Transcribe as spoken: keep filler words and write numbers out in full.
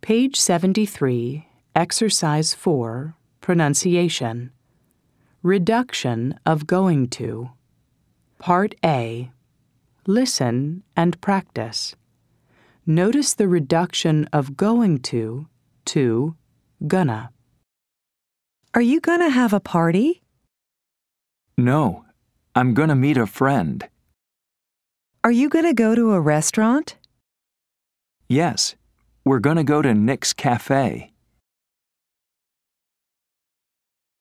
Page seventy-three, Exercise four, Pronunciation. Reduction of going to. Part A. Listen and practice. Notice the reduction of going to to gonna. Are you gonna have a party? No, I'm gonna meet a friend. Are you gonna go to a restaurant? Yes, we're gonna go to Nick's Cafe.